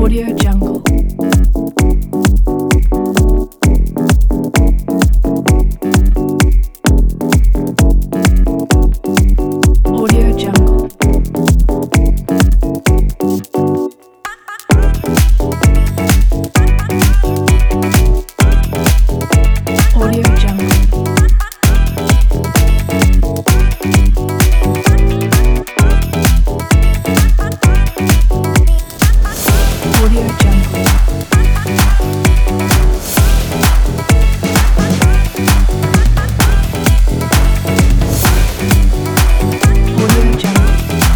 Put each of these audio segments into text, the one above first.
Audio Jungle. Audio Jungle. Audio Jungle. Audio Jungle. Audio Jungle.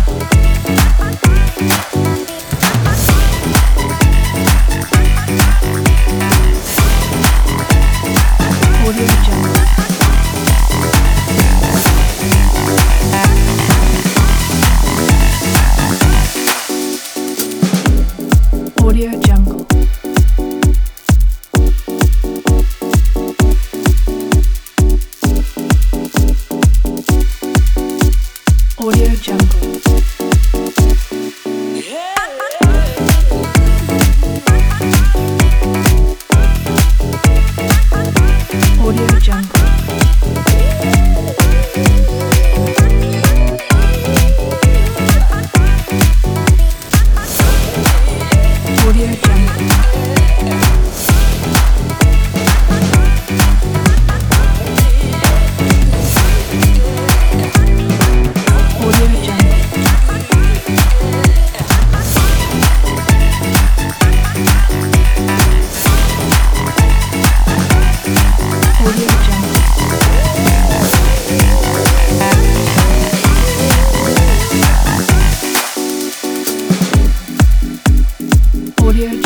Audio Jungle. Audio Jungle. Audio Jungle. Audio Jungle. Audio Jungle. Audio Jungle. Audio Jungle. Audio